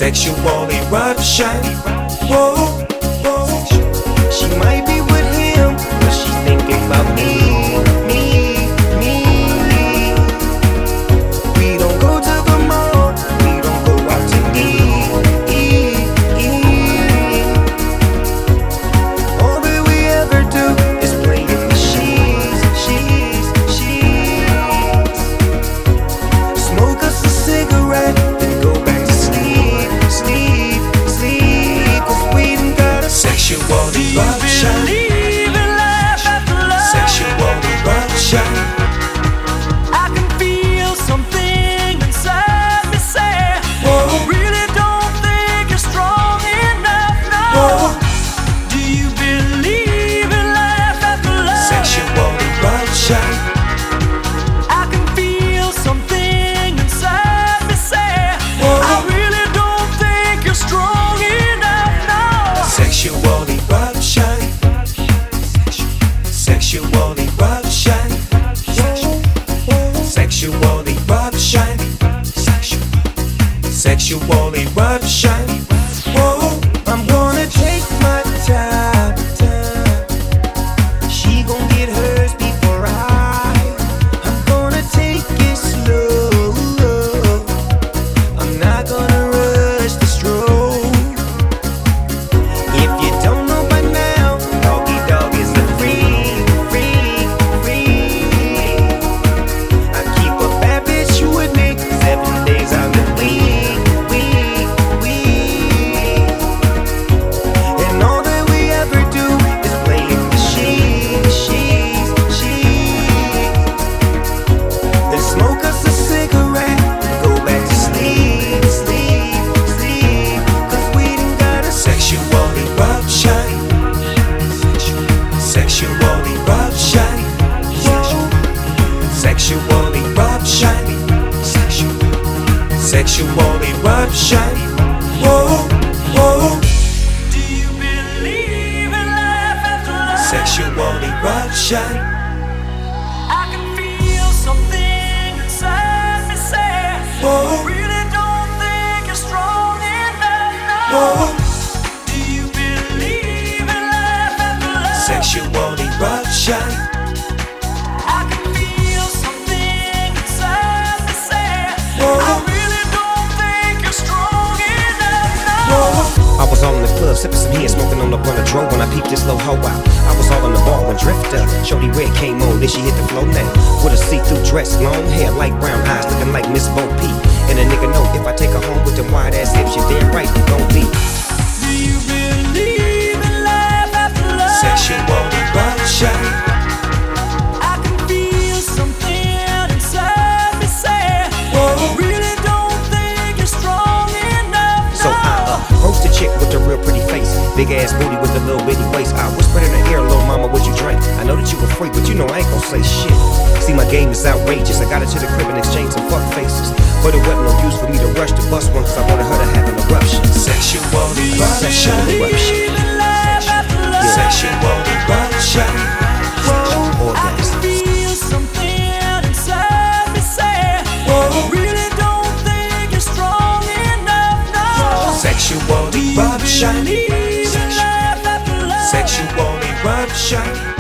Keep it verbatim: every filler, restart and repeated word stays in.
Sexual eruption. Whoa, whoa. She might be with him, but she's thinking about me, me, me. We don't go to the mall, we don't go out to eat, eat, eat. All that we ever do is play in the sheets, sheets, sheets. Smoke us a cigarette, then go back to sleep, sleep, sleep. Cause we done got a sexual eruption. Believe in life after love. Sexual eruption. I can feel something inside me say, Whoa. really don't think you're strong enough, no. Whoa. Do you believe in life after love? Sexual eruption. I can feel something inside me say, Whoa. I really don't think you're strong enough, no. Sexual eruption. Sexual eruption. Sexual eruption. Sexual eruption. Whoa. I'm gonna take my time, time. She gon' get hers before I. I'm gonna take it slow. I'm not gonna rush the stroke. If you don't know by now, Doggy Dog is the free, free, free. I keep a bad bitch with me seven days out the week, week, week. And all that we ever do is play in the sheets, sheets, sheets. Then smoke us a cigarette, go back to sleep, sleep, sleep. Cause we done got a sexual eruption. Sexual eruption. Sexual eruption. Sexual eruption. Whoa, whoa. Do you believe in life after love? Sexual eruption. I can feel something inside me say, Whoa. really don't think you're strong enough, no. Whoa. Do you believe in life after love? Sexual eruption. I can feel something inside me say, Whoa. I really don't think you're strong enough, no. I was all in the club, sipping some here, smoking on the blunt of dro when I peeped this little hoe out. I was all in the bar when Drifter, Shorty Red came on, then she hit the floor now. With a see-through dress, long hair, light brown eyes, looking like Miss Bo Peep. And a nigga know if I take her home with them wide ass hips, you're damn right you gon' be. Do you believe in life after love? Sexual eruption. I can feel something inside me say, Whoa. really don't think you're strong enough, no. So I uh, roast a chick with a real pretty face, big ass booty with a little bitty waist. I whispered in her ear, little mama, what you drink? I know that you a freak, but you know I ain't gon' say shit. See, my game is outrageous. I got her to the crib and exchanged some fuck faces, but it wasn't no use for me to rush the bus one, cause I wanted her to have an eruption. Sexual eruption. Sexual eruption. Believe in life after love. Sexual eruption. Whoa. I can feel something inside me say, Whoa. really don't think you're strong enough, no. Sexual Do you eruption. believe in life after love? Sexual eruption.